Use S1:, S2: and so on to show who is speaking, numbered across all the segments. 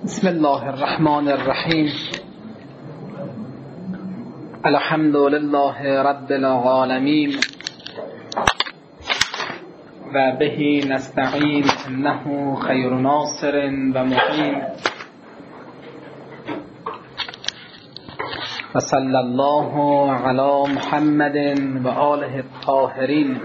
S1: بسم الله الرحمن الرحیم. الحمد لله رب العالمین و به نستعین انه خیر ناصر و معین و صلی الله علی محمد و آله الطاهرین.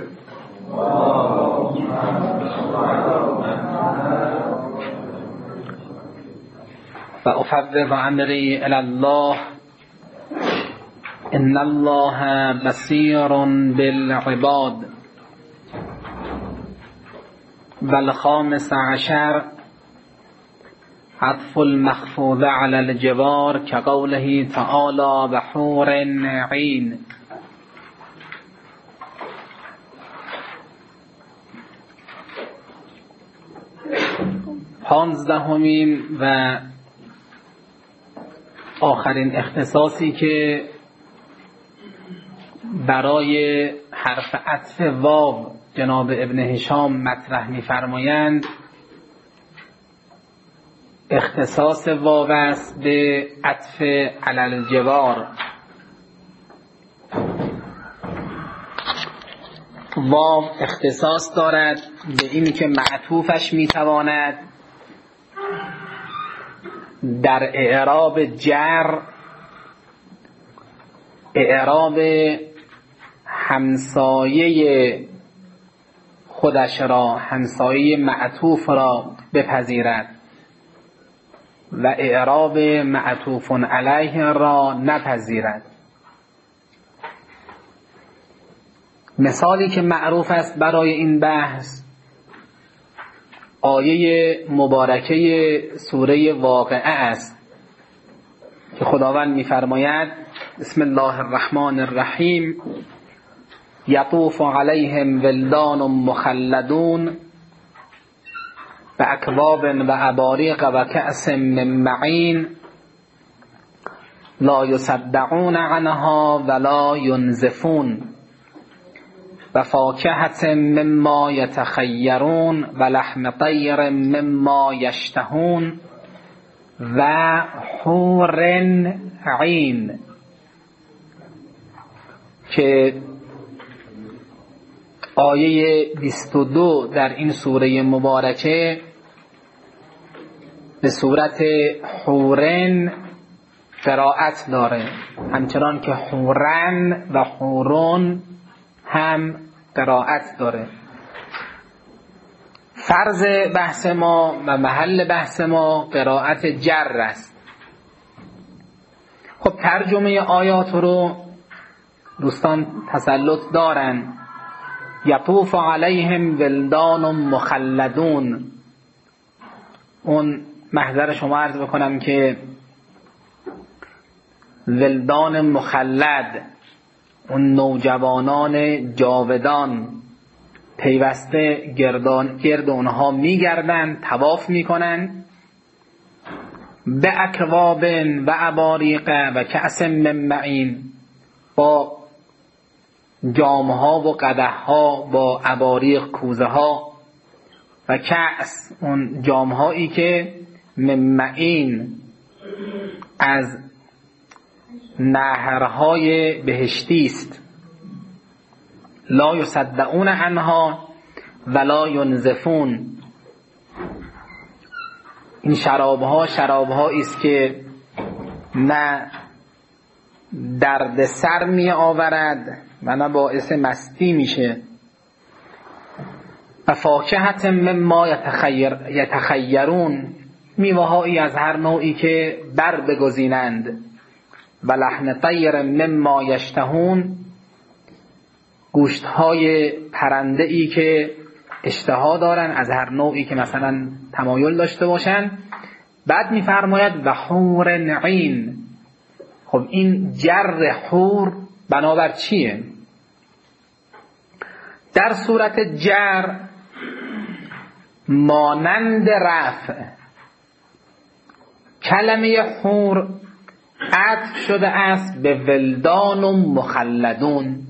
S1: و افوض امری الی الله ان الله بصیر بالعباد. و الخامس عشر عطف المخفوض علی الجوار كقوله تعالی و حور عین. پانزدهمین و آخرین اختصاصی که برای حرف عطف واو جناب ابن هشام مطرح می‌فرمایند اختصاص واو است به عطف علی الجوار. واو اختصاص دارد به اینی که معطوفش میتواند در اعراب جر اعراب همسایه خودش را، همسایه معطوف را بپذیرد و اعراب معطوف علیه را نپذیرد. مثالی که معروف است برای این بحث آیه مبارکه سوره واقعه است که خداوند می‌فرماید بسم الله الرحمن الرحیم یطوف علیهم ولدان مخلدون باکواب و اباریق و کأس من معین لا یصدعون عنها ولا ینزفون و فاکهة مما یتخیرون و لحم طیر مما یشتهون و حور عین، که آیه 22 در این سوره مبارکه به صورت حورن قرائت داره، همچنان که حورن و حورون هم قرائت داره. فرض بحث ما و محل بحث ما قرائت جر است. خب ترجمه آیات رو دوستان تسلط دارن. یطوف علیهم ولدان مخلدون، اون محضر شما عرض بکنم که ولدان مخلد اون نوجوانان جاودان پیوسته گرد اونها میگردن، طواف میکنن به اکواب و اباریق و کأس من معین، با جامها و قدحها، با اباریق کوزه ها و کأس اون جامهایی که من معین از نهرهای بهشتی است. لا یصدعون عنها ولا ینزفون، این شرابهایی است که نه درد سر می آورد و نه باعث مستی میشه. و فاکهة مما یتخیرون، میوه‌هایی از هر نوعی که بر بگزینند. و لحم طیر مما یشتهون، گوشت‌های پرنده‌ای که اشتها دارن از هر نوعی که مثلا تمایل داشته باشن. بعد می‌فرماید و حور عین. خب این جر حور بنابر چیه؟ در صورت جر مانند رفع کلمه حور عطف شده است به ولدان و مخلدون.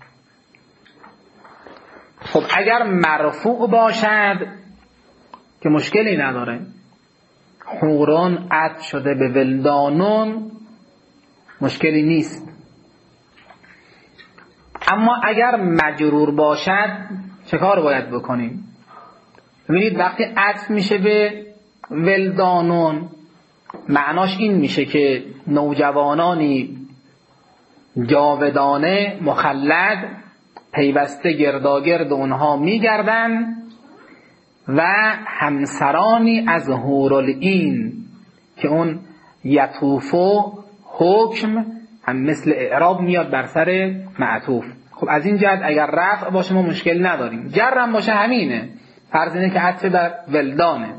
S1: خب اگر مرفوع باشد که مشکلی نداره، حورون عطف شده به ولدانون مشکلی نیست. اما اگر مجرور باشد چه کار باید بکنیم؟ ببینید وقتی عطف میشه به ولدانون معناش این میشه که نوجوانانی جاودانه مخلد پیوسته گرداگرد اونها میگردن و همسرانی از حورالعین که اون یطوفو حکم هم مثل اعراب میاد بر سر معطوف. خب از این جهت اگر رفع باشه ما مشکل نداریم، جرم باشه همینه، فرض اینه که عطف بر ولدانه.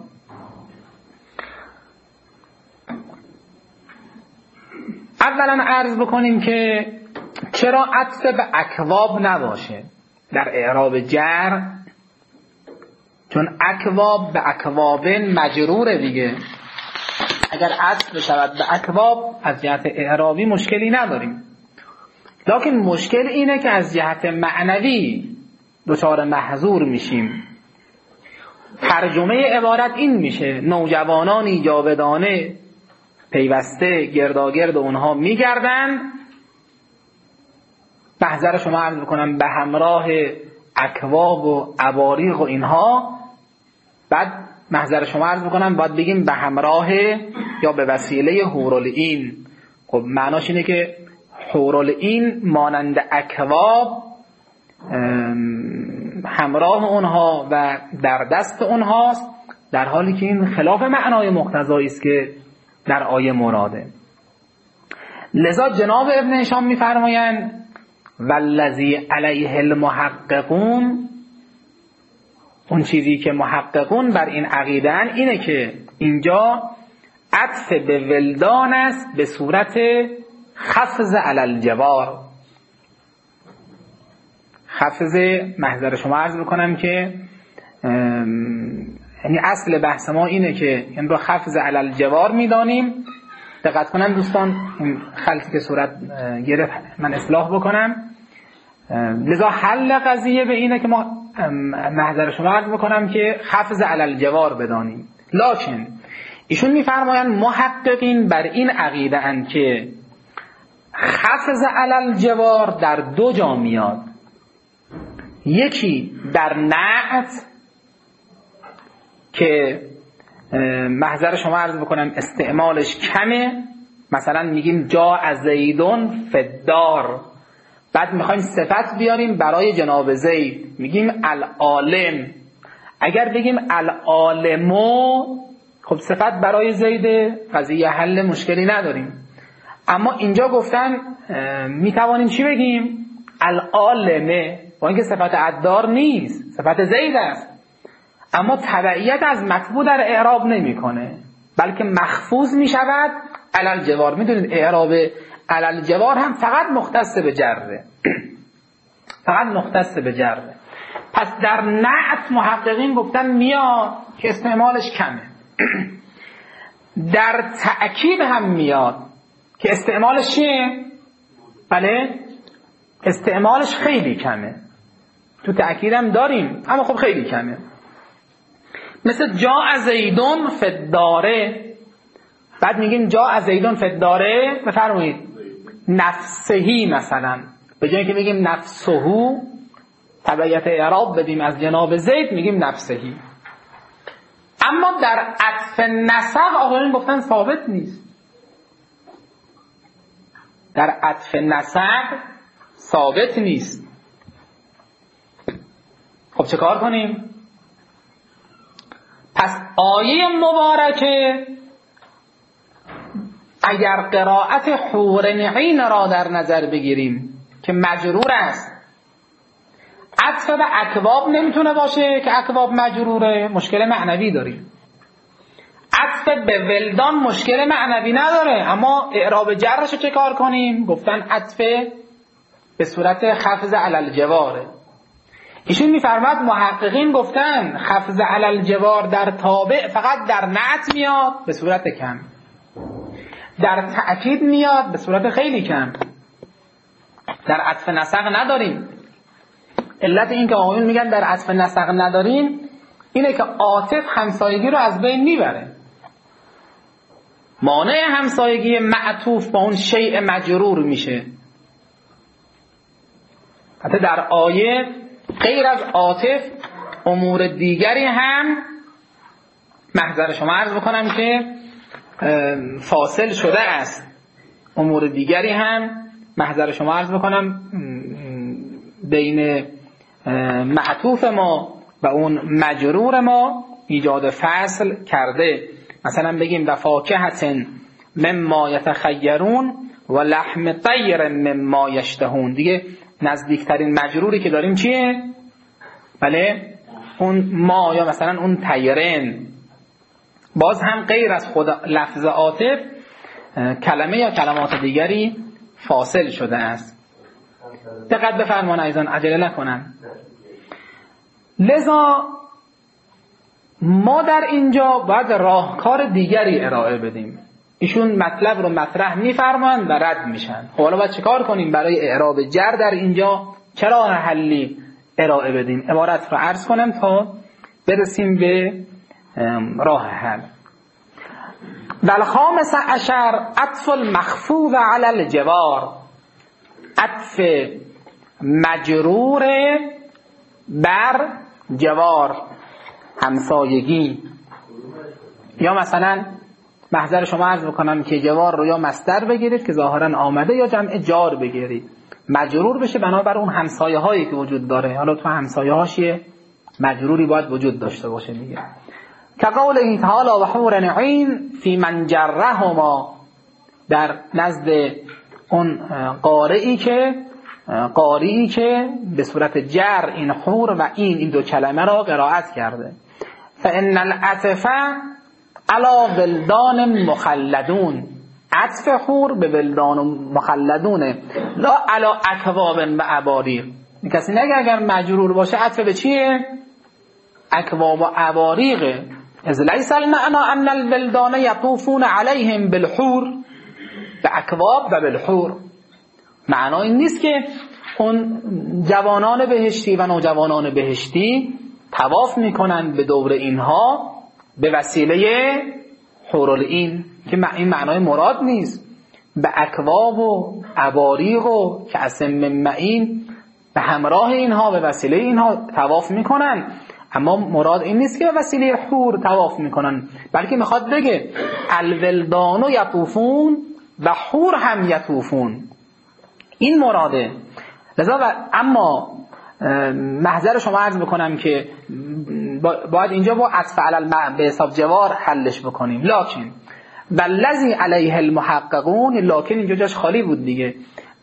S1: اولا عرض بکنیم که چرا عطف به اکواب نباشه در اعراب جر، چون اکواب به اکوابن مجروره دیگه. اگر عطف بشود به اکواب از جهت اعرابی مشکلی نداریم، لکن مشکل اینه که از جهت معنوی دچار محظور میشیم. ترجمه عبارت این میشه نوجوانانی جاودانه پیوسته گرداگرد اونها میگردن، محضر شما عرض بکنم به همراه اکواب و اباریق و اینها. بعد محضر شما عرض بکنم باید بگیم به همراه یا به وسیله حورالعین. خب معناش اینه که حورالعین مانند اکواب همراه اونها و در دست اونهاست، در حالی که این خلاف معنای مقتضایی است که در آیه مراده. لذا جناب ابن هشام می‌فرمایند والذی علیه المحققون، اون چیزی که محققون بر این عقیده‌اند اینه که اینجا عطف به ولدان است به صورت خفض علی الجوار. خفض محضر شما عرض بکنم که یعنی اصل بحث ما اینه که این رو خفض علی الجوار میدانیم. دقت کنن دوستان، این خلطی که صورت گرفت من اصلاح بکنم. لذا حل قضیه به اینه که ما محضر شما عرض بکنم که خفض علی الجوار بدانیم. لکن ایشون میفرمایند محققین بر این عقیده اند که خفض علی الجوار در دو جا میاد. یکی در نعت که محضر شما عرض بکنم استعمالش کمه، مثلا میگیم جا زیدون فدار، بعد میخوایم صفت بیاریم برای جناب زید میگیم العالم. اگر بگیم العالمو خب صفت برای زید قضیه حل مشکلی نداریم. اما اینجا گفتن میتوانیم چی بگیم؟ العالمه، با اینکه صفت عدار نیست، صفت زید است، اما تبعیت از مطبوع در اعراب نمیکنه بلکه مخفوض میشود علی الجوار. میدونید اعراب علی الجوار هم فقط مختص به جره فقط مختص به جره. پس در نعت محققین گفتن میاد که استعمالش کمه. در تأکید هم میاد که استعمالش چیه؟ بله استعمالش خیلی کمه. تو تأکید هم داریم اما خب خیلی کمه. مثل جا زیدون فداره، بعد میگیم جا زیدون فداره بفرمایید نفسهی، مثلا به جایی که میگیم نفسهو تبعیت اعراب بدیم از جناب زید میگیم نفسهی. اما در عطف نسق آقایون گفتن ثابت نیست. در عطف نسق ثابت نیست. خب چه کار کنیم؟ پس آیه مبارکه اگر قرائت حورنعین را در نظر بگیریم که مجرور است، عطف به اکواب نمیتونه باشه که اکواب مجروره، مشکل معنوی داریم. عطف به ولدان مشکل معنوی نداره، اما اعراب جرش رو چه کار کنیم؟ گفتن عطف به صورت خفض علی الجواره. ایشون میفرماد محققین گفتن خفض علی الجوار در تابع فقط در نعت میاد به صورت کم، در تأکید میاد به صورت خیلی کم، در عطف نسق نداریم. علت این که آقایون میگن در عطف نسق نداریم اینه که عاطف همسایگی رو از بین میبره. مانع همسایگی معطوف با اون شیء مجرور میشه. حتی در آیه غیر از عاطف امور دیگری هم محضر شما عرض بکنم که فاصل شده است. امور دیگری هم محضر شما عرض بکنم بین معطوف ما و اون مجرور ما ایجاد فصل کرده. مثلا بگیم و فاکهة مما یتخیرون و لحم طیر مما یشتهون. دیگه نزدیکترین مجروری که داریم چیه؟ بله اون ما یا مثلا اون طیرن. باز هم غیر از خود لفظ عاطف کلمه یا کلمات دیگری فاصل شده است. دقت بفرمان عزیزان، عجله نکنن. لذا ما در اینجا باید راهکار دیگری ارائه بدیم. ایشون مطلب رو مطرح میفرمان و رد میشن. خب حالا باید چیکار کنیم برای اعراب جر در اینجا؟ چه راه حلی ارائه بدیم؟ عبارت رو عرض کنم تا برسیم به راه حل. والخامس عشر عطف المخفوض علی الجوار، عطف مجرور بر جوار، همسایگی. یا مثلا محضر شما عرض بکنم که جوار رو یا مصدر بگیرید که ظاهرا آمده یا جمع جار بگیرید، مجرور بشه بنابر اون همسایه هایی که وجود داره. حالا تو همسایه هاشیه مجروری باید وجود داشته باشه دیگه. که قول تعالی و حور عین فی من جرهما، در نزد اون قاریی که به صورت جر این حور و این دو کلمه را قرائت کرده. فان العطف علی ولدان مخلدون، عطف حور به ولدان مخلدونه، لا علی اکواب و اباریق. کسی نگه اگر مجرور باشه عطف به چیه؟ اکواب و اباریق. از لیس المعنى ان الولدان یطوفون علیهم بالحور، به اکواب و بالحور. معنی این نیست که اون جوانان بهشتی و نوجوانان بهشتی طواف میکنن به دور اینها به وسیله حورالعین، که این معنای مراد نیست. به اکواب و اباریق و کأس من معین به همراه اینها به وسیله اینها طواف میکنن، اما مراد این نیست که به وسیله حور طواف میکنن، بلکه میخواد بگه الولدان یطوفون و حور هم یطوفون، این مراده. لذا اما محضر شما عرض بکنم که باید اینجا با عطف علی به حساب جوار حلش بکنیم. لکن والذی علیه المحققون، لکن اینجا جاش خالی بود دیگه.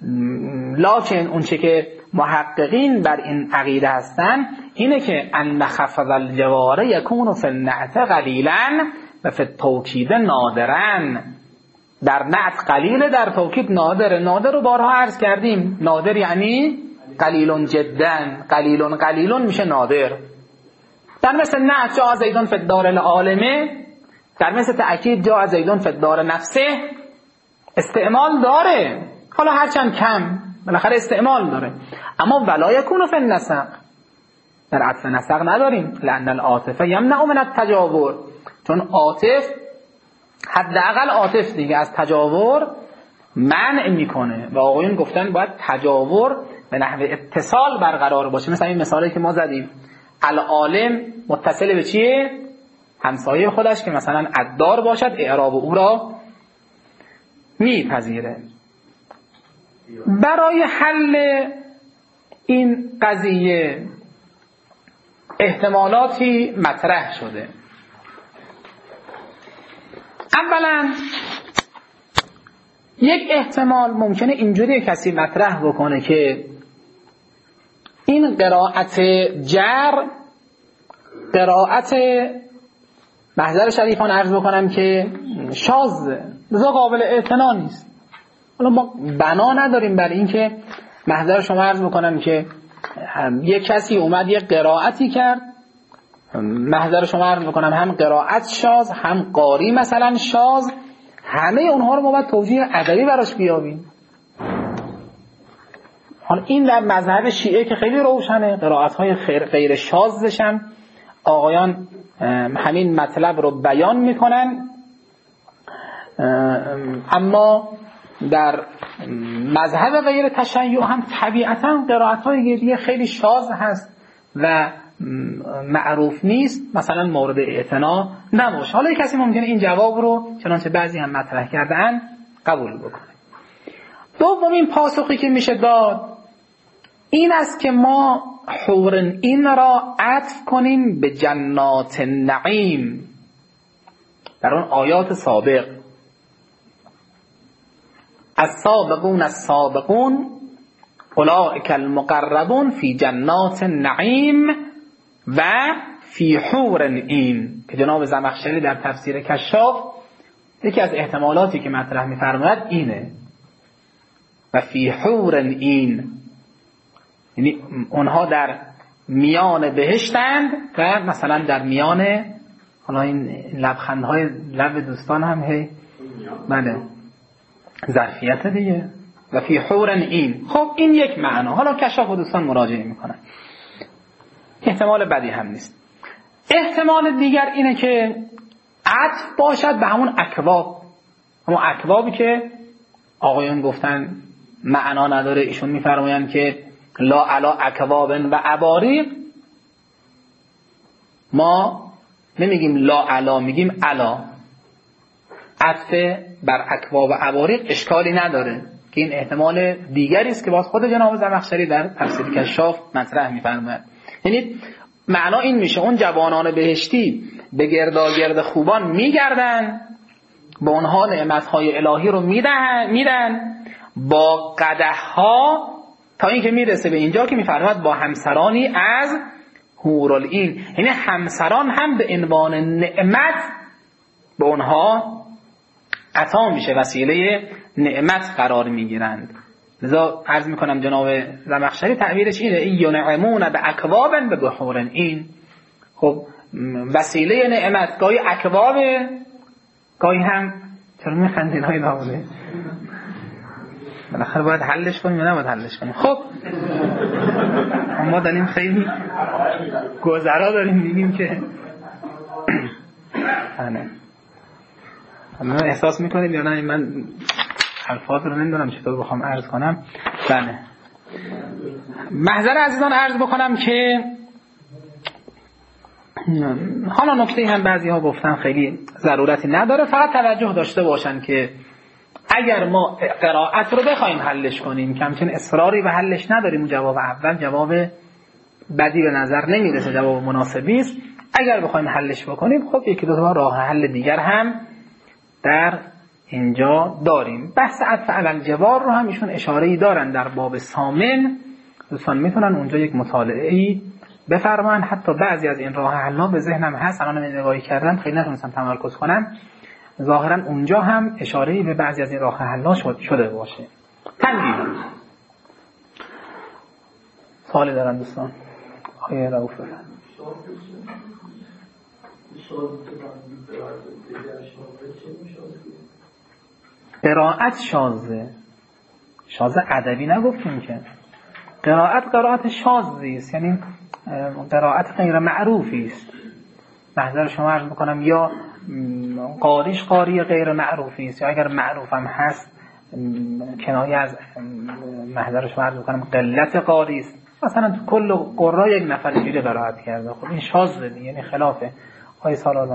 S1: لکن اون چه که محققین بر این عقیده هستن اینه که ان خفض الجوار یکون فی النعت قلیلا و فی التوکید نادرا. در نعت قلیل، در توکید نادره. نادر رو بارها عرض کردیم، نادر یعنی قلیل جدا، قلیل میشه نادر. در مثل نعت جا زیدون فی الدار العالمه، در مثل تأکید جا زیدون فی الدار نفسه استعمال داره، حالا هرچند کم بالاخره استعمال داره. اما ولا یکون فی النسق، در عطف نسق نداریم. لأن العاطف یمنع من التجاور، چون عاطف حداقل عاطف دیگه از تجاور منع میکنه و آقایون گفتن باید تجاور به نحو اتصال برقرار باشه. مثلا این مثالی که ما زدیم، العالم متصل به چیه؟ همسایه خودش که مثلا عدار باشد، اعراب او را میپذیره. برای حل این قضیه احتمالاتی مطرح شده. اولا یک احتمال ممکنه اینجوری کسی مطرح بکنه که این قرائت جر قرائت محضر شریفان عرض بکنم که شاذه، لذا قابل اعتنا نیست. حالا ما بنا نداریم بر این که محضر شما عرض بکنم که یک کسی اومد یک قرائتی کرد، محضر شما عرض بکنم هم قرائت شاذ هم قاری مثلا شاذ، همه اونها رو ما باید توجیه ادبی براش بیابیم. حالا این در مذهب شیعه که خیلی روشنه، قرائت‌های غیر شاذش هم آقایان همین مطلب رو بیان میکنن اما در مذهب غیر تشیع هم طبیعتا قرائت‌های دیگه خیلی شاذ هست و معروف نیست، مثلا مورد اعتنا نباشه. حالا کسی ممکنه این جواب رو چنانچه بعضی هم مطرح کردن قبول بکنه. دومین پاسخی که میشه داد این است که ما حور این را عطف کنیم به جنات النعیم در اون آیات سابق. السابقون السابقون اولئک المقربون فی جنات النعیم و فی حور این، که جناب زمخشری در تفسیر کشاف یکی از احتمالاتی که مطرح می‌فرماید اینه، و فی حور این، یعنی اونها در میان بهشتند و مثلا در میان، حالا این لبخندهای لب دوستان هم هی بله ظرفیت دیگه، و فی حور این. خب این یک معنا، حالا کشاف و دوستان مراجعه میکنن، احتمال بدی هم نیست. احتمال دیگر اینه که عطف باشد به همون اکواب، همون اکوابی که آقایون گفتن معنا نداره، ایشون میفرمایند که لا علا اکواب و اباریق، ما نمیگیم لا علا، میگیم علا. عطف بر اکواب و اباریق اشکالی نداره، که این احتمال دیگری است که باز خود جناب زمخشری در تفسیر کشاف مطرح می‌فرماید. یعنی معنا این میشه اون جوانان بهشتی به گرداگرد خوبان میگردن، به اونها نعمت‌های الهی رو میدن با قدح‌ها، تا اینکه میرسه به اینجا که میفرماید با همسرانی از حورالعین، یعنی همسران هم به عنوان نعمت به اونها عطا میشه، وسیله نعمت قرار میگیرند. لذا عرض میکنم جناب زمخشری تعبیرش اینه، ینعمون باکواب و بحور این. خب وسیله نعمت گاهی اکواب، گاهی هم چرا میخندین های داوله، بالاخره باید حلش کنیم یا نباید حلش کنیم. خب ما داریم خیلی گذرا داریم میگیم که من احساس میکنید یا نه من الفاظ رو نمیدونم چطور بخوام عرض کنم. بله محضر عزیزان عرض بکنم که حالا نکته هم بعضی ها گفتن خیلی ضرورتی نداره، فقط توجه داشته باشن که اگر ما قرائت رو بخوایم حلش کنیم که همچنین اصراری به حلش نداریم، جواب اول جواب بدی به نظر نمیرسه، جواب مناسبی است. اگر بخوایم حلش بکنیم خب یکی دو تا راه حل دیگر هم در اینجا داریم. بحث عطف علی الجوار رو هم ایشون اشاره‌ای دارن در باب ثامن، دوستان میتونن اونجا یک مطالعه‌ای بفرمایید. حتی بعضی از این راه حل‌ها به ذهنم هست، الان من نگاهی کردم خیلی نتونستم تمرکز کنم، ظاهرا اونجا هم اشاره‌ای به بعضی از این راه حل‌ها شده باشه. تنبیه. سوالی دارن دوستان؟ آیه رؤوف بفرمایید. قرائت شاذه، شاذ ادبی نگفتیم که، قرائت شاذی است، یعنی قرائت غیر معروفی است. محضر شما عرض میکنم یا قاریش قاری غیر معروفی است، یا اگر معروف هم هست کنایه از محضر شما عرض میکنم قلت قاری است. مثلا تو کل قرا یک نفر اینجوری قرائت کرده، خب این شاذه، یعنی خلافه. آیه سالازن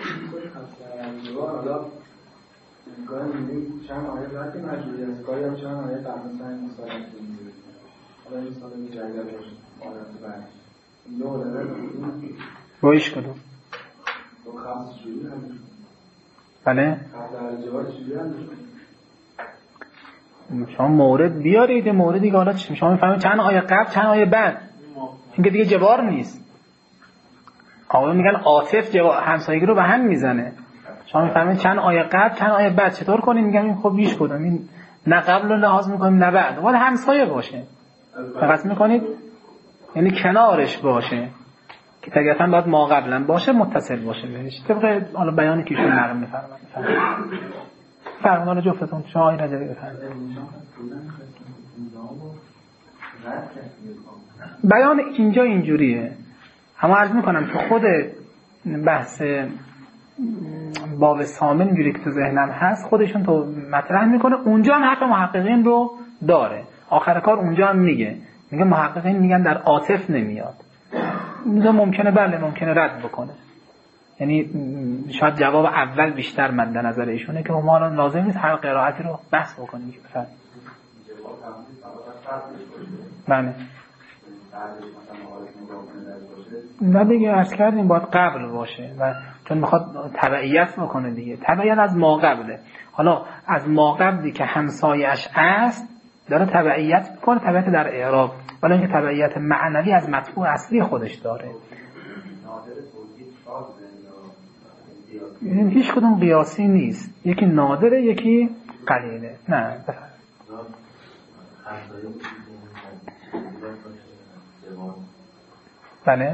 S2: گاهی می‌بینیم چند آیه وقتی مجبوری است، گاهی هم چند آیه تقریباً مثلا می‌بینیم. حالا این سال می‌جرده باشه آیات بعد. دو داره
S1: رویش کدوم؟
S2: دو خمس جوری هم.
S1: بله؟
S2: در جواب چیزی هم
S1: شما مورد بیارید، موردی که حالا شما می‌فهمید چند آیه قبل چند آیه بعد. این که دیگه جوار نیست. آقا میگن عاطف همسایگی رو به هم میزنه. شما میفهمید چند آیه قبل چند آیه بعد چطور کنیم؟ میگم این خب بیش کدوم، این نه قبل رو لحاظ میکنیم نه بعد، باید همسایه باشه. فقط میکنید یعنی کنارش باشه که طبیعتاً باید ما قبلا باشه، متصل باشه بهش، طبق حالا بیانی که ایشون نقل میفرمایند. فرمان جفتتون شما آیه رجبی بفرمایید. بیان اینجا اینجوریه، اما عرض میکنم تو خود بحث باب ثامن جوری که تو ذهنم هست خودشون تو مطرح میکنه، اونجا هم حرف محققین رو داره، آخر کار اونجا هم میگه محققین میگن در عاطف نمیاد. اینجا ممکنه بله ممکنه رد بکنه، یعنی شاید جواب اول بیشتر مد نظر ایشونه که ما الان لازم نیست هر قرائتی رو بحث بکنیم که بفرمایید. بله نه دیگه عرض کردیم باید قبل باشه و چون میخواد تبعیت بکنه دیگه، تبعیت از ما قبله. حالا از ما قبلی که همسایش است داره تبعیت میکنه، تبعیت در اعراب، ولی اینکه تبعیت معنوی از مطبوع اصلی خودش داره. این هیچ کدوم قیاسی نیست، یکی نادره یکی قلیله. نه بله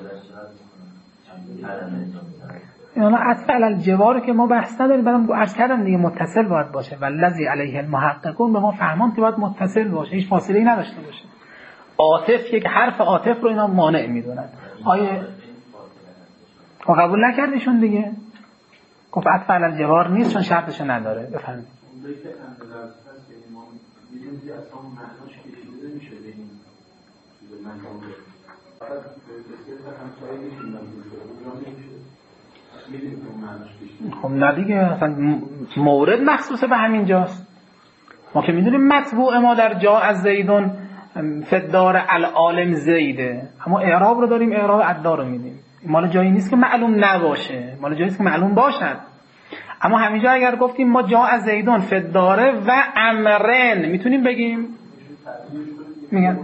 S1: اینا عطف علی الجوار که ما بحث نداریم، برام عرض کردم دیگه متصل باید باشه، والذی علیه المحققون به ما فهمان که باید متصل باشه، هیچ فاصله ای نداشته باشه. عاطف یک حرف عاطف رو اینا مانع میدونن. آیه و قبول نکردیشون دیگه، گفت عطف علی الجوار نیست چون شرطش نداره. بفرمایید.
S2: اونجایی که اندازه هست که ما می‌بینیم اصلا معناش کشیده نمیشه به این چیز معنی. فقط به همسایه نمیشه.
S1: خب نه دیگه، اصلا مورد مخصوص به همین جاست. ما که میدونیم مطبوع ما در جا از زیدون فدار العالم زیده، اما اعراب رو داریم، اعراب ادار رو میدیم. مال جایی نیست که معلوم نباشه، مال جایی نیست که معلوم باشد. اما همینجا اگر گفتیم ما جا از زیدون فداره و امرن میتونیم بگیم، میگن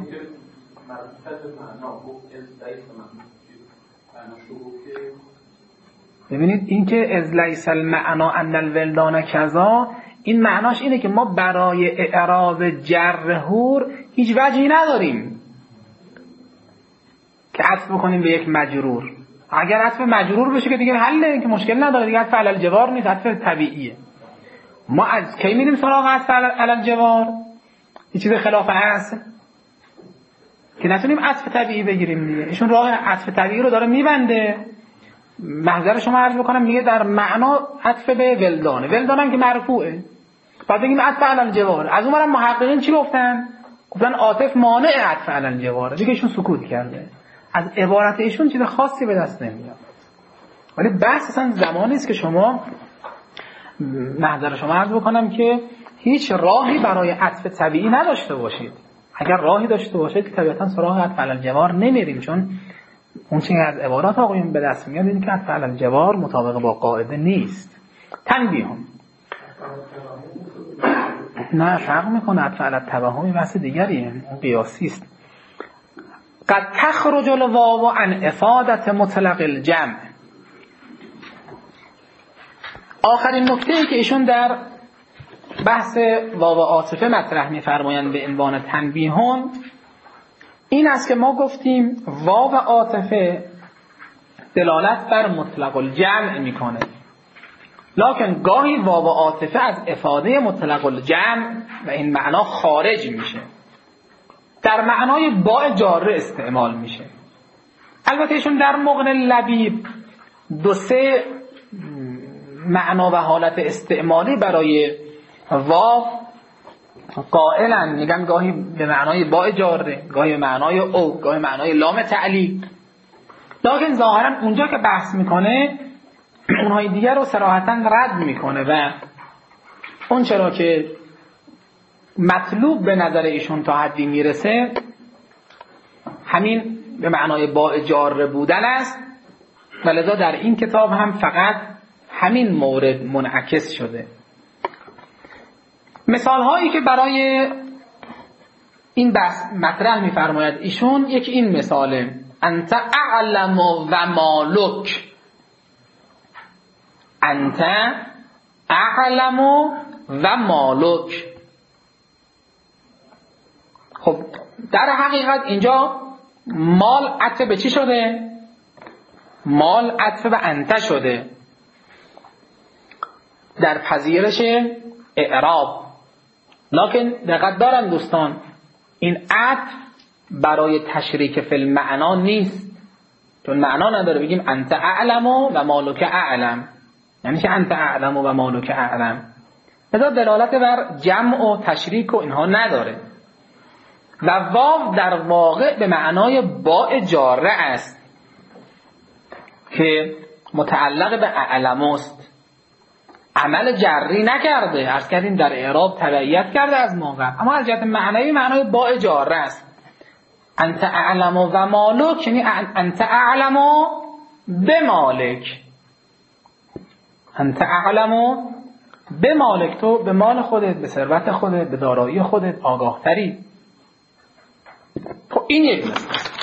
S1: ببینید این که از لیس المعنا ان الولدان کذا، این معناش اینه که ما برای اعراب جرهور هیچ وجهی نداریم که عطف بکنیم به یک مجرور. اگر عطف مجرور بشه که دیگه حله، که مشکل نداره دیگه، عطف علی الجوار نیست، عطف طبیعیه. ما از کی میریم سراغ عطف علی الجوار؟ یه چیز خلاف اصل که نتونیم عطف طبیعی بگیریم دیگه. ایشون راه عطف طبیعی رو داره میبنده. محضر شما عرض بکنم میگه در معنا عطف به ولدانه، ولدانم که مرفوعه، بعد بگیم عطف علی الجوار. از اونورم محققین چی گفتن؟ گفتن عاطف مانع عطف علی الجوار، دیگه ایشون سکوت کرده، از عبارت ایشون چیز خاصی به دست نمیاد. ولی بحث اصلا زمانی است که شما محضر شما عرض بکنم که هیچ راهی برای عطف طبیعی نداشته باشید. اگر راهی داشته باشید که طبیعتا سراغ عطف علی الجوار نمیریم، چون اون چیزی از عبارات آقایون به دست میاد این که عطف علی الجوار مطابق با قاعده نیست. تنبیه هم نه فرق میکنه، عطف علی التوهمی بحث دیگریه، اون قیاسی است. قد تخرج الواو عن افادت مطلق الجمع. آخرین نکته‌ای که ایشون در بحث واو عاطفه مطرح می‌فرمایند به عنوان تنبیهون این است که ما گفتیم واو عاطفه دلالت بر مطلق الجمع میکنه، لکن گاهی واو عاطفه از افاده مطلق الجمع و این معنا خارج میشه، در معنای باء جاره استعمال میشه. البته ایشون در مغن لبیب دو سه معنا و حالت استعمالی برای واو قائلن، میگن گاهی به معنای باء جاره، گاهی به معنای او، گاهی به معنای لام تعلیق، لکن ظاهرا اونجا که بحث میکنه اونهای دیگر رو صراحتا رد میکنه و اون چرا که مطلوب به نظر ایشون تا حدی میرسه همین به معنای باء جاره بودن است و لذا در این کتاب هم فقط همین مورد منعکس شده. مثال هایی که برای این بحث مطرح میفرماید ایشون، یکی این مثاله: انت اعلم و مالک، انت اعلم و مالک. خب در حقیقت اینجا مال عطف به چی شده؟ مال عطف به انت شده در پذیرش اعراب، لکن دقت دارن دوستان این عطف برای تشریک فی المعنا نیست، چون معنا نداره بگیم انت اعلم و مالک اعلم. یعنی که انت اعلم و مالک اعلم، لذا دلالت بر جمع و تشریک و اینها نداره. و واو در واقع به معنای باء جاره است که متعلق به اعلم است، عمل جری نکرده، عرض کردیم در اعراب تبعیت کرده از ما قبل، اما از جهت معنایی معنای باء جاره است. انت اعلم و مالک یعنی انت اعلم به مالک، انت اعلم به مالک، تو به مال خودت، به ثروت خودت، به دارایی خودت آگاه تری. خب این یک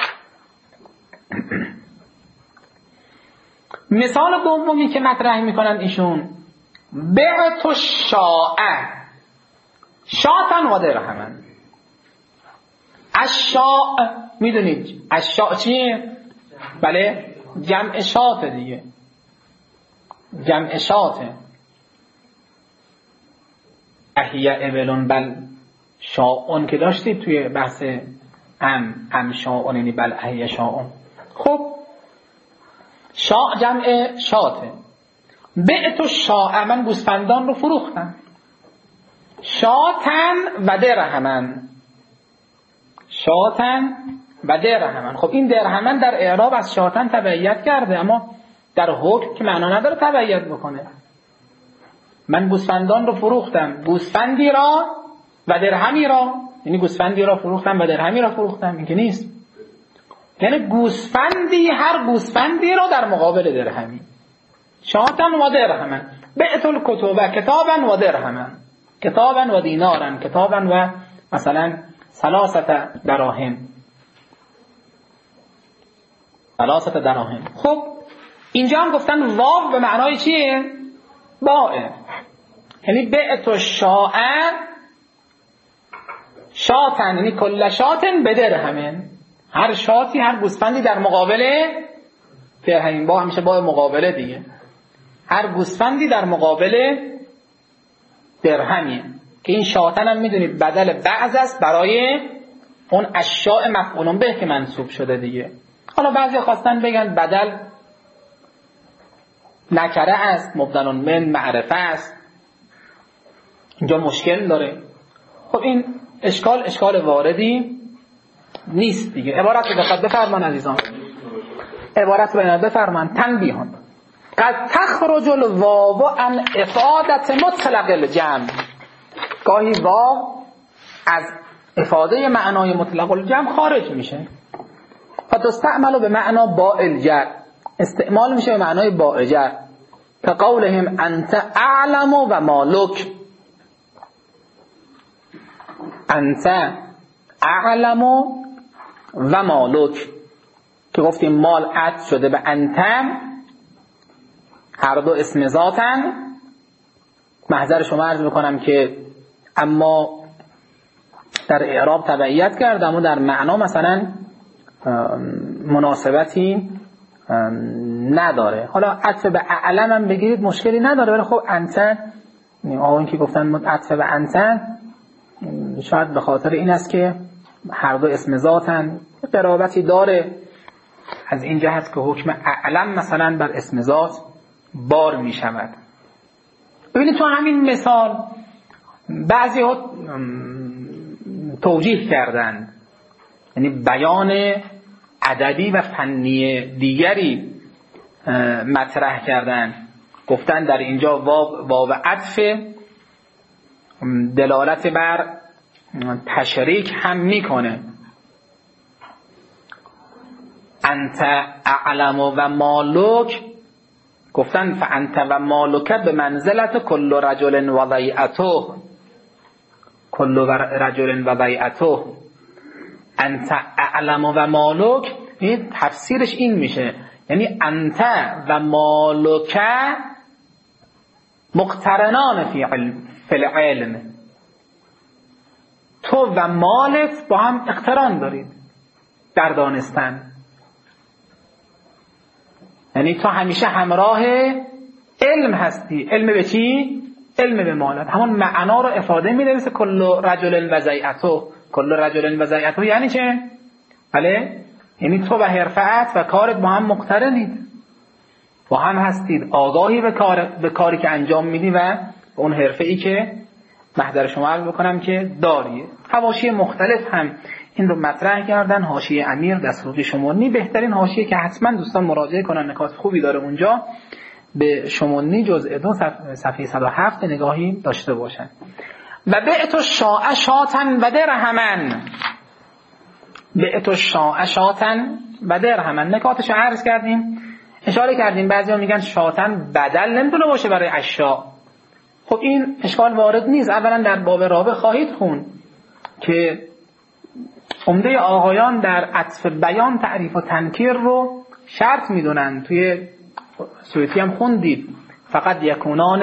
S1: مثال دومی که مطرح میکنن ایشون، بعت الشاء شاتن و درهمن. الشاء میدونید الشاء چیه؟ بله جمع شات دیگه، جمع شاته. احیا ابلون بل شاءون که داشتید توی بحث ام شاءون یعنی بل احیا شاءون. خب شاء جمع شاته. بعت الشاء من گوسفندان رو فروختم. شاتن و درهمن، شاتن و درهمن. خب این درهمن در اعراب از شاتن تبعیت کرده، اما در حکم که معنا نداره تبعیت بکنه. من گوسفندان رو فروختم، گوسفندی را و درهمی را، یعنی گوسفندی را فروختم و درهمی را فروختم، این که نیست. یعنی گوسفندی، هر گوسفندی را در مقابل درهمی. شاتن و درهمن. بعت الکتب کتابا و درهمن، کتابا و دینارا، کتابا و مثلا 3 دراهم، 3 دراهم. خب اینجا هم گفتن واو به معنای چیه؟ باء. یعنی بعت الشاء شاتن یعنی کل شاتن به درهمن، هر شاتی، هر گوسفندی در مقابل درهم. با همیشه با مقابله دیگه، هر گوسفندی در مقابل درهمیه که این شاتن هم میدونید بدل بعض است برای اون اشیاء مفعول به که منصوب شده دیگه. حالا بعضی خواستن بگن بدل نکره است، مبدل من معرفه است، اینجا مشکل داره. خب این اشکال واردی نیست دیگه. عبارت رو دقت بفرمان عزیزان، عبارت رو عنایت بفرمان. تنبیهان قد تخرج الواو عن افادت مطلق الجمع. گاهی واو از افاده معنای مطلق الجمع خارج میشه. فتستعمل به معنا باء الجر، استعمال میشه به معنای باء جر. که قولهم انت اعلم و مالک، انت اعلم و مالک که گفتیم مال عطف شده به انت، هر دو اسم ذاتن. محضر شما عرض میکنم که اما در اعراب تبعیت کردم و در معنا مثلا مناسبتی نداره. حالا عطف به اعلم هم بگیرید مشکلی نداره، ولی خب انت، آقایون که گفتن عطف به انت شاید به خاطر این است که هر دو اسم ذاتن، قرابتی داره از این جهت که حکم اعلم مثلا بر اسم ذات بار می شود. ببینید تو همین مثال بعضی ها توجیه کردن، یعنی بیان ادبی و فنی دیگری مطرح کردن. گفتن در اینجا واو عطف دلالت بر تشریک هم میکنه. انت اعلم و مالک، گفتن فانت و مالک به منزلت کل رجل و ضیعته، کل رجل و ضیعته. انت اعلم و مالک تفسیرش این میشه، یعنی انت و مالک مقترنان فی العلم، تو و مالت با هم اقتران دارید در دانستن. یعنی تو همیشه همراه علم هستی. علم به چی؟ علم به مالت. همون معنا رو افاده میده، مثل کل رجل و ضیعته. کل رجل و ضیعته یعنی چه؟ بله، یعنی تو و حرفت و کارت با هم مقترنید. با هم هستید، آگاهی به کاری که انجام میدی و اون حرفه‌ای که محضر شما عرض بکنم که داری. حواشی مختلف هم این رو مطرح کردن. حاشیه امیر دستوری شمرنی بهترین حاشیه که حتما دوستان مراجعه کنن، نکات خوبی داره اونجا. به شمرنی جزء 2 صفحه 107 نگاهی داشته باشن. و بعت الشاء شاتن و درهمن، بعت الشاء شاتن و درهمن، نکاتش عرض کردیم، اشاره کردیم. بعضیا میگن شاتن بدل نمیتونه باشه برای اشاء. خب این اشکال وارد نیست. اولا در باب رابع خواهید خون که عمده آقایان در عطف بیان تعریف و تنکیر رو شرط میدونن. توی سویتی هم خوندید فقط یکونان،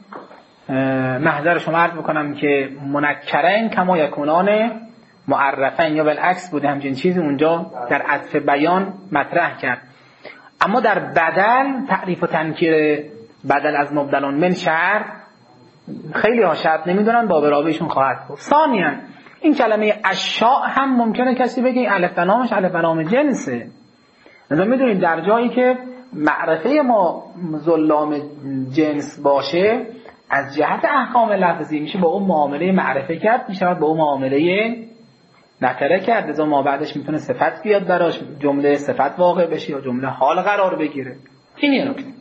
S1: محضر شما عرض بکنم که منکرین کما یکونان معرفین، یا بالعکس بوده همچین چیزی اونجا در عطف بیان مطرح کرد. اما در بدل تعریف و تنکیر بدل از مبدلون من شرط خیلی ها شرط نمیدونن، باب رابعشون خواهد بود. ثانیاً این کلمه اشاء هم ممکنه کسی بگه این الف و لامش الف و لام جنسه. لذا میدونید در جایی که معرفه ما ظلام جنس باشه از جهت احکام لفظی میشه با اون معامله معرفه کرد، میشه با اون معامله نکره کرد. لذا ما بعدش میتونه صفت بیاد براش، جمله صفت واقع بشه یا جمله حال قرار بگیره. این یه نکته.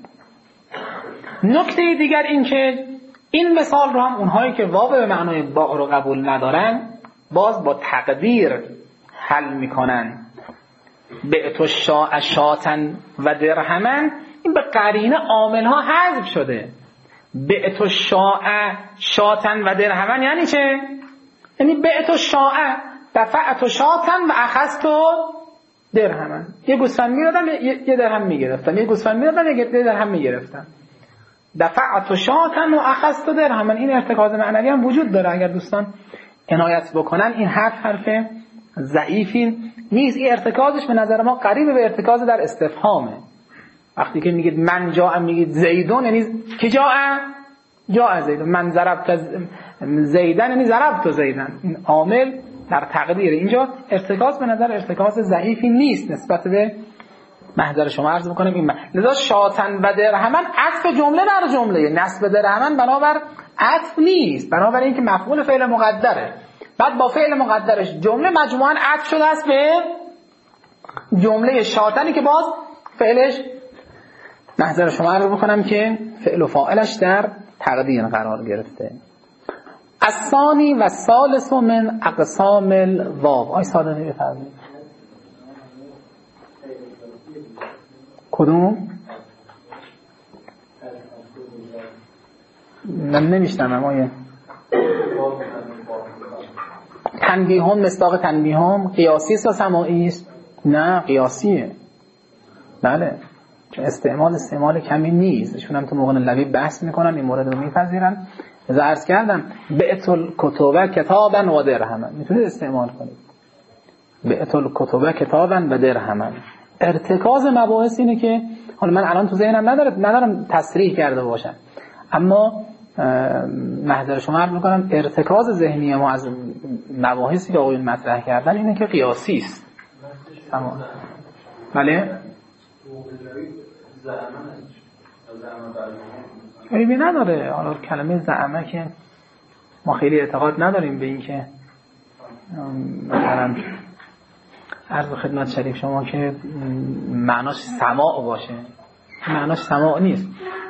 S1: نکته دیگر این که این مثال رو هم اونهایی که واقع به معنای با رو قبول ندارن باز با تقدیر حل میکنن. بعت الشاء شاتن و درهمن، این به قرینه عامل ها حذف شده. بعت الشاء شاتن و درهمن یعنی چه؟ یعنی بعت الشاء دفعت شاتن و اخذت درهمن. یه گوسفند میردم یه درهم میگرفتم، یه گوسفند میردم یه درهم میگرفتم. دفعت شاتن و اخذت درهمن. این ارتکاز معنوی هم وجود داره. اگر دوستان عنایت بکنن این حرف ضعیفی نیست. این ارتکازش به نظر ما قریب به ارتکاز در استفهامه. وقتی که میگید من جاء میگید زیدون یعنی که جاء زیدون، من ضربت زیدن یعنی ضربت زیدن. این عامل در تقدیر اینجا ارتکاز به نظر ارتکاز ضعیفی نیست نسبت به محضر شما عرض میکنم این لذا شاتن و درهمن عطف جمله بر جمله، نصب درهمن بنابر عطف نیست، بنابر اینکه مفعول فعل مقدره، بعد با فعل مقدرش جمله مجموعاً عطف شده است به جمله شاتنی که باز فعلش محضر شما عرض میکنم که فعل و فاعلش در تقدیر قرار گرفته. الثانی و الثالث من اقسام الواو. آی ساده بفرمایید. کدوم؟ نمیشتم آیه. تنبیهم مصداق تنبیهم قیاسی است یا سماعی است؟ نه قیاسیه. بله استعمال کمی نیست. ایشون هم تو مغن لبیب بحث میکنن این مورد رو میپذیرن. از عرض کردم بعت الکتب کتابا و درهما، میتونید استعمال کنید. بعت الکتب کتابا و درهما. ارتکاز مباحث اینه که حالا من الان تو ذهنم ندارم تصریح کرده باشم، اما محضر شما عرض میکنم ارتکاز ذهنی ما از مباحثی که آقایون مطرح کردن اینه که قیاسی است. تمام. بله؟ عیبی نداره. حالا کلمه زعمه که ما خیلی اعتقاد نداریم به این که مثلا عرض به خدمت شریف شما که معناش سماع باشه، معناش سماع نیست.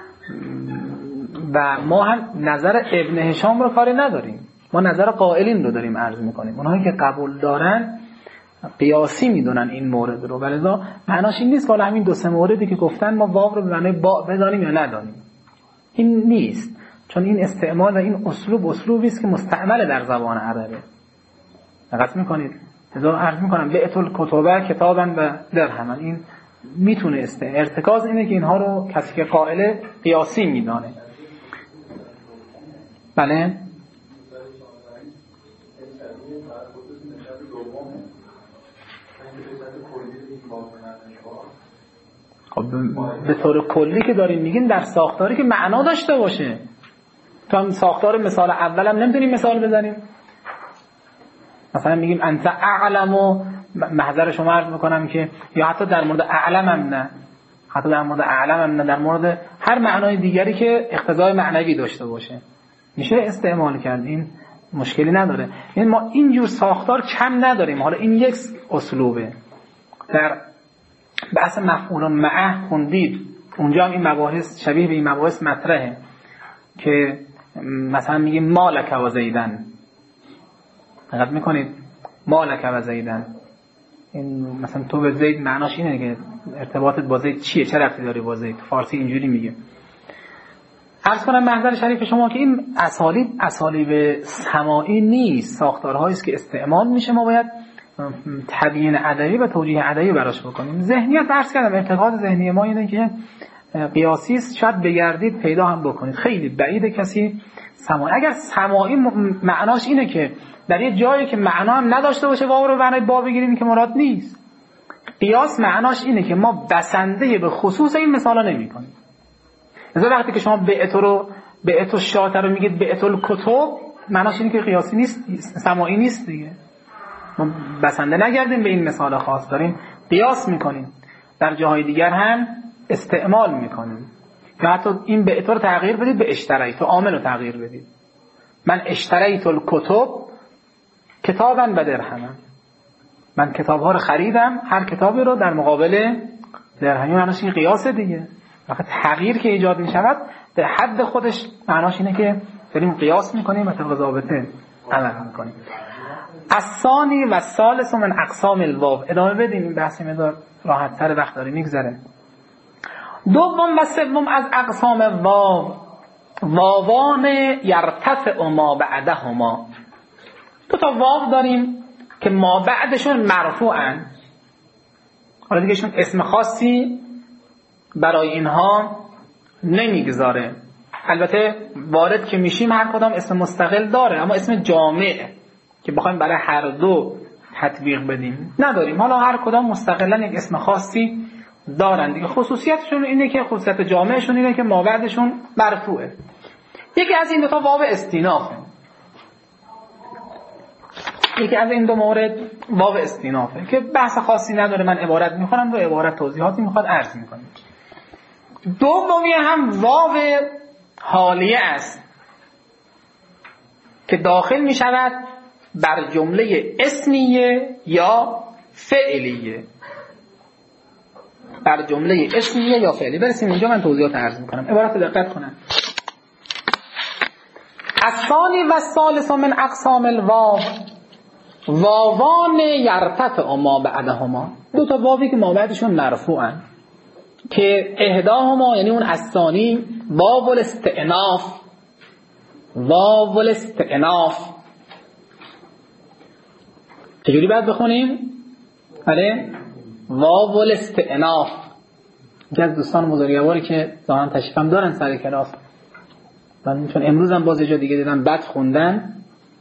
S1: و ما هم نظر ابن هشام رو کاری نداریم، ما نظر قائلین رو داریم عرض میکنیم. اونهایی که قبول دارن قیاسی میدونن این مورد رو، ولذا معناش این نیست که حالا همین دو سه موردی که گفتن ما واو رو به معنی با بدانیم یا ندانیم. این نیست، چون این استعمال و این اسلوبی است که مستعمل در زبان عربه. دقت میکنید؟ لذا عرض میکنم بعت الکتب کتابا و درهما. این میتونه ارتکاز اینه که اینها رو کسی که قائل قیاسی میدانه. بله؟ خب به طور کلی که داریم میگیم در ساختاری که معنا داشته باشه. تو هم ساختار مثال اولم نمیتونیم مثال بزنیم. مثلا میگیم انت اعلم و محضر شما عرض میکنم که یا حتی در مورد اعلم هم نه، حتی در مورد اعلم هم، در مورد هر معنای دیگری که اقتضای معنوی داشته باشه میشه استعمال کرد، این مشکلی نداره. یعنی ما اینجور ساختار کم نداریم. حالا این یک اسلوبه. در بحث مفعول معه خوندید، اونجا هم این مباحث شبیه به این مباحث مطرحه که مثلا میگه مالک و زیدن، دقت میکنید مالک و زیدن، این مثلا تو به زید معناش اینه که ارتباطت با زید چیه، چه ربطی داری با زید. فارسی اینجوری میگه. عرض کنم محضر شریف شما که این اسالیب سماعی نیست، ساختارهایی است که استعمال میشه، ما باید تبیین ادبی و توجیه ادبی براش بکنیم. ذهنیت عرض کردم اعتقاد ذهنی ما اینه که قیاسی است، شاید بگردید پیدا هم بکنید. خیلی بعیده کسی سماعی، اگر سماعی معناش اینه که در یه جایی که معنا هم نداشته باشه واو رو معنای با بگیریم که مراد نیست. قیاس معناش اینه که ما بسنده به خصوص این مثالا نمی‌کنیم. مثلا وقتی که شما بعت الشاطر رو میگید بعت الکتب، معناش اینه که قیاسی نیست، سماعی نیست دیگه. ما بسنده نگردیم به این مثال خاص، داریم قیاس میکنیم. در جاهای دیگر هم استعمال میکنیم که حتی این بعت رو تغییر بدید به اشتریت، عامل رو تغییر بدید. من اشتریت الکتب کتابا و درهما، من کتاب‌ها رو خریدم، هر کتابی رو در مقابل درهمی. معناش این قیاسه دیگه. وقتی تغییر که ایجاد می‌شود در حد خودش معناش اینه که داریم قیاس می‌کنیم و طبق ضابطه عمل می‌کنیم. الثانی و الثالث من اقسام الواو. ادامه بدیم، این بحث مقدار راحت‌تر، وقت داره می‌گذره. دوم و سوم از اقسام واو، واوان یرتفع ما بعدهما. دو تا واو داریم که ما بعدشون مرفوعن. حالا دیگه شون اسم خاصی برای اینها نمیگذاره. البته وارد که میشیم هر کدام اسم مستقل داره، اما اسم جامع که بخوایم برای هر دو تطبیق بدیم نداریم. حالا هر کدام مستقلا یک اسم خاصی دارن دیگه. خصوصیتشون اینه که خصوصیت جامعشون اینه که ما بعدشون مرفوعه. یکی از این دو تا واو استینافه. یکی از این دو مورد واو استینافه که بحث خاصی نداره. من عبارت میخونم و عبارت توضیحاتی میخواد عرض میکنم. دومی هم واو حالیه است که داخل میشود بر جمله اسمیه یا فعلیه. بر جمله اسمیه یا فعلیه. برسیم اینجا من توضیحات عرض میکنم. عبارت دقت کنم. الثانی و الثالث من اقسام الواو واوان یرتفع ما بعدهما. دو تا واوی که ما بعدشون مرفوعن که احداهما یعنی اون الثانی واو الاستئناف. واو الاستئناف چجوری باید بخونیم؟ بله واو الاستئناف. یکی از دوستان بزرگواری که ظاهرا تشریفم دارن سر کلاس، من چون امروز هم باز یه جا دیگه دیدم بد خوندن،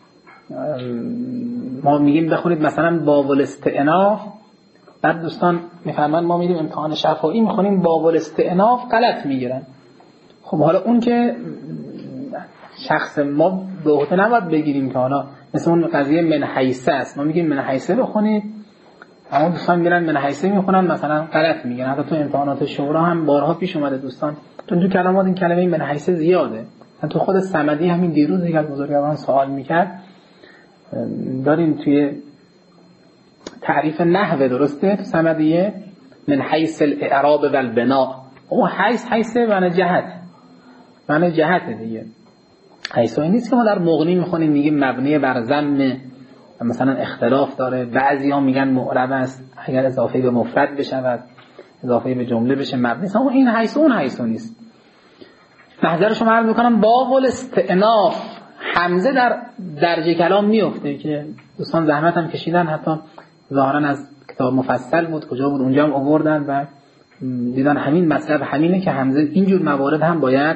S1: ما میگیم بخونید مثلا واو الاستئناف، بعد دوستان میفهمن ما میریم امتحان شفاهی میخونیم واو الاستئناف غلط میگیرن. خب حالا اون که شخص ما به عهده نباید بگیریم که حالا مثل اون قضیه من حیثه است، ما میگیم من حیثه بخونید، اما دوستان میرن من حیثه میخونن مثلا غلط میگن. حتی تو امتحانات شورا هم بارها پیش اومده دوستان تو کلمات این کلمه من حیثه زیاده. تو خود صمدی همین دیروز یک از بزرگواران سوال میکرد، داریم توی تعریف نحوه درسته تو صمدیه من حیث الاعراب و البناء، اون حیث معنی جهت، معنی جهت دیگه. حیث این نیست که ما در مغنی میخونیم میگیم مبنی بر ضم، مثلا اختلاف داره، بعضی ها میگن معرب است اگر اضافه به مفرد بشود، اضافه به جمله بشه مبنی است. اما این حیث اون حیث نیست. محضر شما عرض میکنم واو الاستئناف حمزه در درج کلام میفته که دوستان زحمت هم کشیدن، حتی ظاهرا از کتاب مفصل بود کجا بود اونجا هم آوردن و دیدن همین مطلب همینه که حمزه اینجور موارد هم باید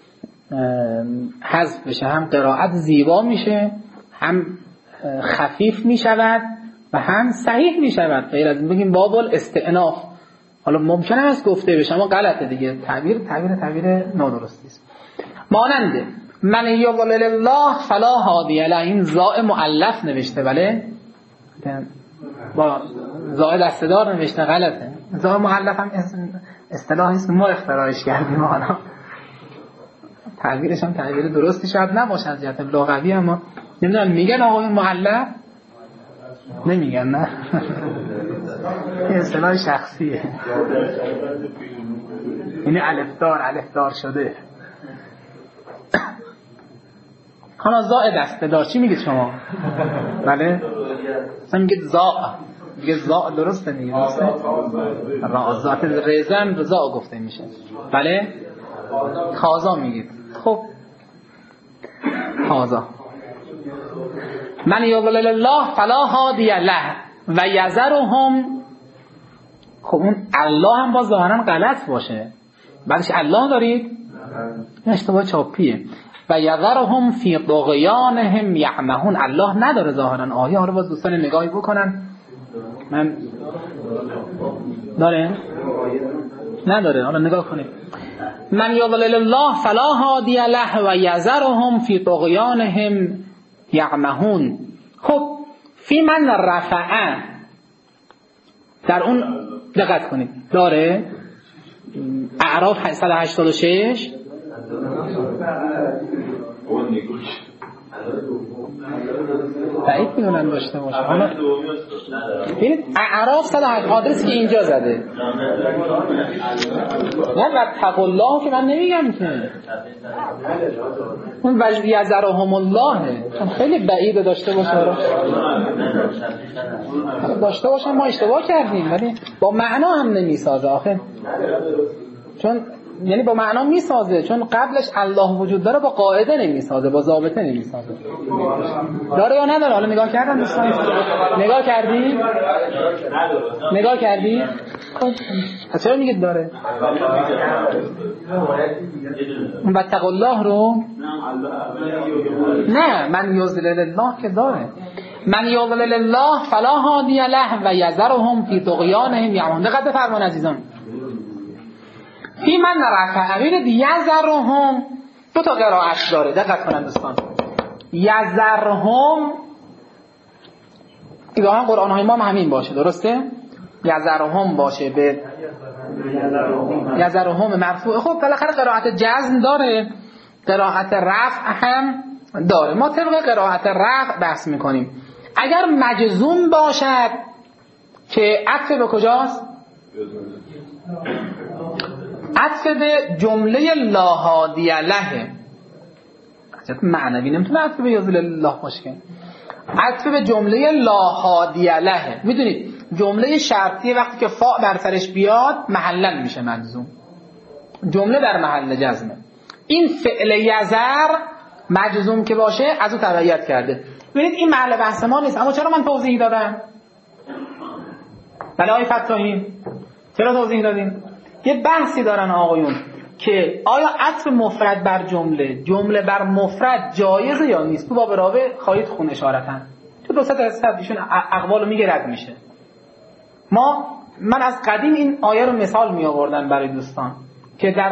S1: حذف بشه، هم قرائت زیبا میشه، هم خفیف میشود و هم صحیح میشود. غیر از این بگیم واو الاستئناف حالا ممکنه است گفته بشه اما غلطه دیگه، تعبیر نادرستی است. مانند من یضلل الله فلا هادی له، این زاء مؤلف نوشته بله با زاء دسته‌دار نوشته غلطه. زاء مؤلف هم اصطلاحی است ما اختراعش کردیم. حالا تعبیرش هم تعبیر درستی شاید نباشه از جهت لغوی، اما نمیدونم میگن آقایون معلق؟ نمیگن نه؟ این اصطلاح شخصیه، یعنی الفدار شده. حالا زاء دسته دار چی میگید شما؟ بله؟ مثلا میگید زاء درسته دیگه، درسته؟ ذات رزن زاء گفته میشه. بله؟ خازا میگید. خب خازا من یضلل الله فلا هادی له و یذرهم. خب اون الله هم باز ظاهرا غلط باشه، بعدش الله دارید، این اشتباه چاپیه. و یذرهم فی طغیانهم یعمهون. الله نداره ظاهرا آیه. رو باز دوستان نگاهی بکنن. من داره؟ نداره. حالا نگاه کنید. من یضلل الله فلا هادی له و یذرهم فی طغیانهم یعمهون. خب فی من رفعه، در اون دقت کنید داره. اعراف 186 بعید میدونم داشته باشه. حالا ببینید اعراف 108 آدرسی که اینجا زده، نه واتقوا الله که من نمیگم که اون وجد یذرهم الله، چون خیلی بعیده داشته باشه. داشته باشه ما اشتباه کردیم، ولی با معنا هم نمیسازه آخه. چون یعنی با معنا میسازه، چون قبلش الله وجود داره، با قاعده نمیسازه، با ضابطه نمیسازه. داره یا نداره؟ حالا نگاه کردم دوستان؟ نگاه کردی؟ خب چرا میگید داره؟ واتقوا الله رو نه، من یضلل الله که داره. من یضلل الله فلا هادی له و یذرهم فی طغیانهم یعمهون. دقت بفرمایید عزیزان، فی من رفع ببینید یذرهم دو تا قرائت داره. دقت کنن دوستان. یذرهم ایگاه هم قرآن های ما همین باشه، درسته؟ یذرهم باشه به یذرهم مرفوع. خب بالاخره قرائت جزم داره، قرائت رفع هم داره. ما طبق قرائت رفع بحث میکنیم. اگر مجزوم باشد که عطف به کجاست؟ عطف به جمله لا هادی له. معنوی نمیتونه عطف به یضلل الله باشه که. عطف به جمله لا هادی له. میدونید جمله شرطی وقتی که فاء بر سرش بیاد محلا میشه مجزوم، جمله در محل جزمه. این فعل یذر مجزوم که باشه از او تبعیت کرده. ببینید این محل بحث ما نیست، اما چرا من توضیح دادم؟ بله آقای فتاحی چرا توضیح دادیم؟ یه بحثی دارن آقایون که آیا عطف مفرد بر جمله بر مفرد جایزه یا نیست. تو باب راوی خواهید خون اشارتاً تو 200 ایشون اقوالو میگه رد میشه. من از قدیم این آیه رو مثال می آوردن برای دوستان که در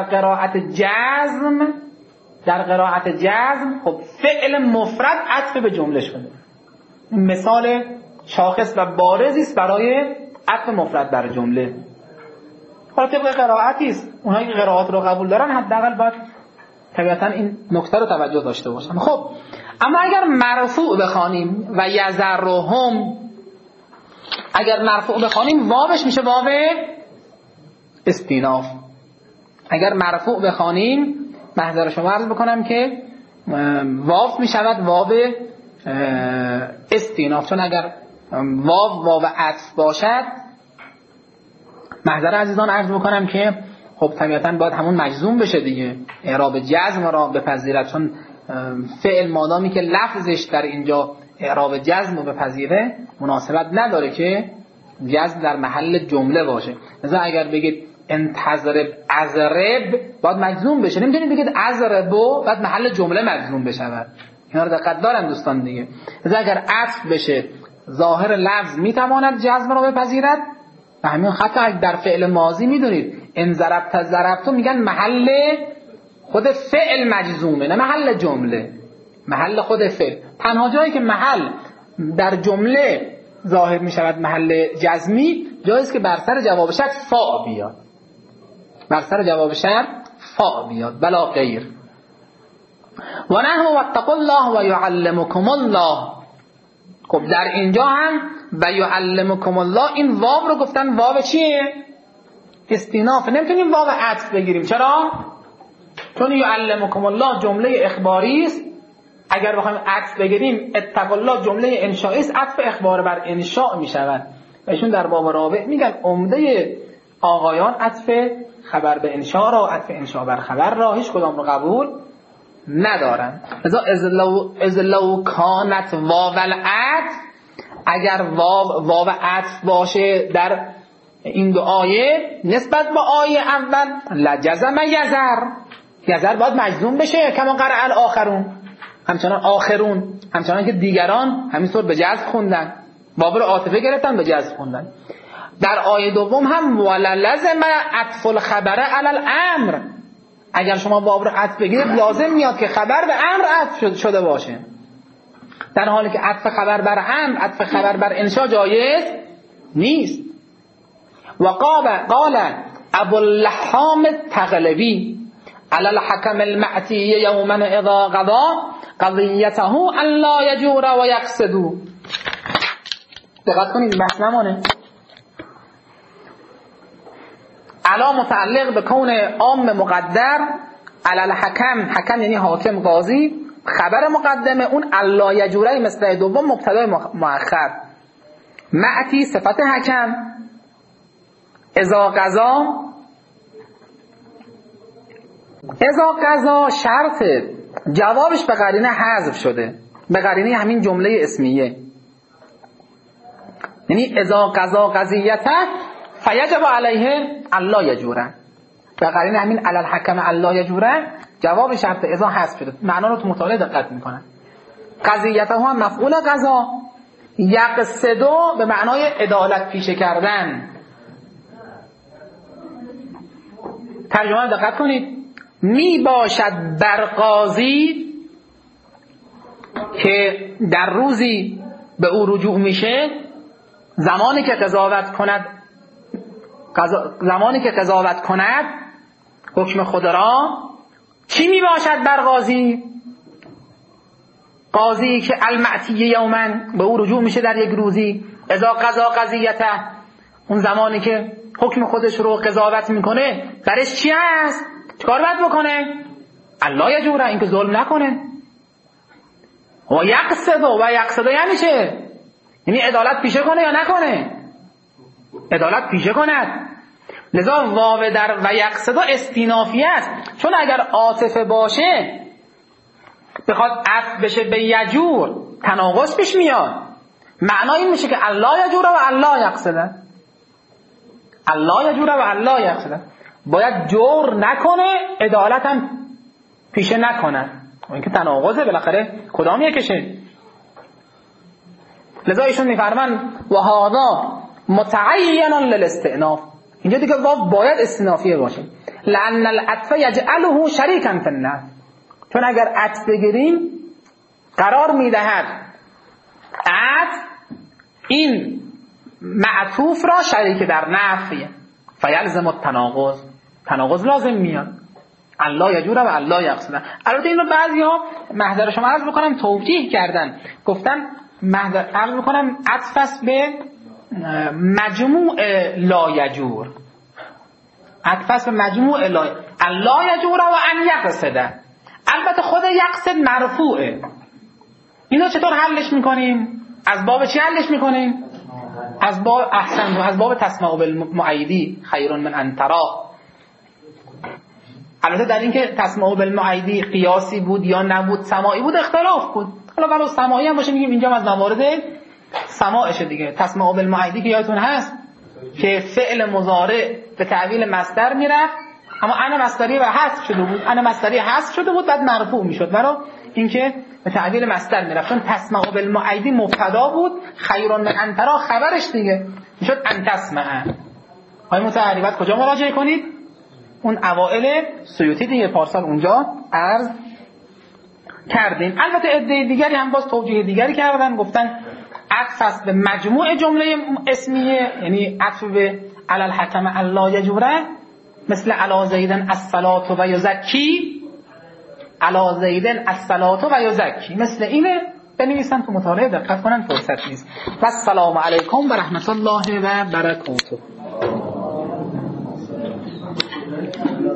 S1: قرائت جزم خب فعل مفرد عطف به جمله شده. مثال شاخص و بارزی است برای عطف مفرد بر جمله. حالا طبق قرائتی است، اونایی که قرائات رو قبول دارن حداقل باید طبیعتا این نکته رو توجه داشته باشن. خب اما اگر مرفوع بخوانیم و یذرهم، اگر مرفوع بخوانیم واوش میشه واو استیناف. اگر مرفوع بخوانیم محضر شما عرض بکنم که واو میشود واو استیناف، چون اگر واو عطف باشد محضر عزیزان عرض بکنم که خب طبیعتا باید همون مجزوم بشه دیگه، اعراب جزم را بپذیرد، چون فعل مادامی که لفظش در اینجا اعراب جزم رو بپذیره مناسبت نداره که جزم در محل جمله باشه. مثلا اگر بگید انتظرب ازرب باید مجزوم بشه، نمیتونید بگید ازربو باید محل جمله مجزوم بشود. اینا رو دقت دارن دوستان دیگه. مثلا اگر عطف بشه ظاهر لفظ میتواند جزم رو بپذیرد و همین خطا در فعل ماضی میدونید ان ضربت ضربتو میگن محل خود فعل مجزومه نه محل جمله، محل خود فعل. تنها جایی که محل در جمله ظاهر میشود محل جزمی جایی است که بر سر جواب شرط فاء بیاد. بر سر جواب شرط فا بیاد بلا غیر. و نحو واتقوا الله و یعلمکم الله. خب در اینجا هم و یعلمکم الله این واو رو گفتن واو چیه؟ استیناف. نمیتونیم واو عطف بگیریم. چرا؟ چون یعلمکم الله جمله اخباری است. اگر بخوایم عطف بگیریم اتقوا الله جمله انشائی است، عطف اخبار بر انشاء میشود. ایشون در باب رابع میگن عمده آقایان عطف خبر به انشاء را، عطف انشاء بر خبر را هیچ کدام رو قبول ندارن. از لو کانت واو العطف، اگر واو عطف باشه در این دو آیه نسبت به آیه اول، لجزم یزر باید مجزوم بشه کما قرأ الاخرون، همچنان آخرون، همچنان که دیگران همینطور به جزم خوندن، واو رو عاطفه گرفتن به جزم خوندن. در آیه دوم هم وللزم عطف الخبر علی الامر، اگر شما واو رو عطف بگیرید لازم میاد که خبر به امر عطف شده باشه، در حالی که عطف خبر بر امر، عطف خبر بر انشاء جایز نیست. و قال ابو اللحام التغلبی علی الحکم المعتی یوما اذا قضا قضیته ان لا یجور و یقصدو. دقت کنید بحث نمانه. علا متعلق به کون عام مقدر، علی الحکم، حکم یعنی حاکم قاضی، خبر مقدمه اون الا یجوره مثل دوم مبتدا مؤخر، معتی صفت حکم، اذا قضا شرط جوابش به قرینه حذف شده، به قرینه همین جمله اسمیه، یعنی اذا قضا قضیته فیجب علیه الا یجوره، به قرینه همین علی الحکم الا یجوره جواب شرط اذا حذف شده. معنا رو تو مطالعه دقت میکنن. قضیته هم مفعول قضا، یقصدو به معنای عدالت پیشه کردن. ترجمه دقت کنید. می باشد بر قاضی که در روزی به او رجوع میشه، زمانی که قضاوت کند حکم خود را، چی می باشد بر قاضی که المعتی یوما به او رجوع میشه در یک روزی، اذا قضا قضیته، اون زمانی که حکم خودش رو قضاوت میکنه درش چی هست؟ چیکار باید بکنه؟ الا یجوره، اینکه ظلم نکنه. و یقصد یعنی چه؟ یعنی عدالت پیشه کنه یا نکنه؟ عدالت پیشه کند. لذا واو در و یقصد استینافی است، چون اگر عاطفه باشه بخواد عطف بشه به یجور تناقض پیش میاد. معنی این میشه که الا یجوره و الا یقصد، الا یجوره و الا یقصد، باید جور نکنه عدالت هم پیشه نکنه. این که تناقضه، بالاخره کدام یکشه؟ لذا ایشون میفرمان و هذا متعین للاستئناف، اینجا دیگه واو باید استئنافیه باشه. لان العطف یجعله شریکا فی النفی، چون اگر عطف بگیریم قرار میدهد عطف این معطوف را شریک در نفی، فیلزم تناقض لازم میاد. الا یجوره و الا یقصد. البته این رو بعضیا محضر شما عرض بکنم توجیه کردن، گفتن عرض بکنم عطف است به مجموع لا یجور، عطف است به مجموع الا یجوره و ان یقصد. البته خود یقصد مرفوعه. اینو چطور حلش میکنیم؟ از باب چی حلش میکنیم؟ از باب احسن، از باب تسمع بالمؤیدی خیر من ان ترا. البته در این که تسمع بالمؤیدی قیاسی بود یا نبود، سماعی بود، اختلاف بود. حالا قالو سماعی هم باشه میگیم اینجا از موارد سماعشه دیگه. تسمع بالمؤیدی که یادتون هست که فعل مضارع به تعویل مصدر میرفت، اما انا مصدری و حذف شده بود، انا مصدری حذف شده بود بعد مرفوع میشد، برای اینکه به تعویل مصدر میرفت. چون تسمع بالمؤیدی مبتدا بود، خیر من ان ترا خبرش دیگه میشد ان تسمع. های متعریبت کجا مراجعه کنید؟ اون اوائل سیوطی دیگه، پارسال اونجا عرض کردیم. البته عده دیگری هم باز توجیه دیگری کردن، گفتن عطف است به مجموع جمله اسمیه، یعنی عطف به علی الحکم الا یجوره مثل علی زیدن الصلاة و یزکی، علی زیدن الصلاة و یزکی، مثل اینه بنویسن تو مطالعه دقت کنن، فرصت نیست. و السلام علیکم و رحمت الله و برکاته.